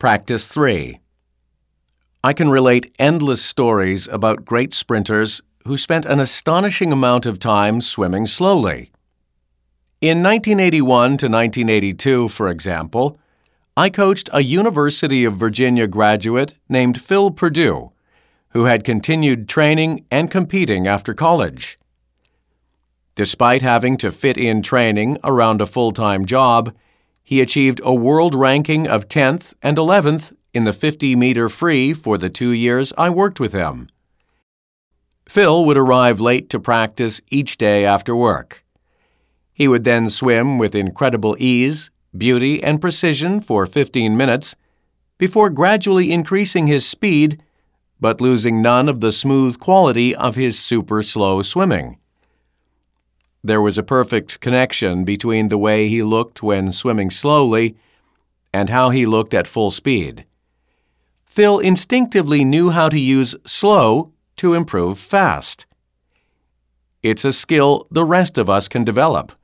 Practice 3. I can relate endless stories about great sprinters who spent an astonishing amount of time swimming slowly. In 1981 to 1982, for example, I coached a University of Virginia graduate named Phil Perdue, who had continued training and competing after college. Despite having to fit in training around a full-time job, he achieved a world ranking of 10th and 11th in the 50-meter free for the 2 years I worked with him. Phil would arrive late to practice each day after work. He would then swim with incredible ease, beauty, and precision for 15 minutes before gradually increasing his speed but losing none of the smooth quality of his super slow swimming. There was a perfect connection between the way he looked when swimming slowly and how he looked at full speed. Phil instinctively knew how to use slow to improve fast. It's a skill the rest of us can develop.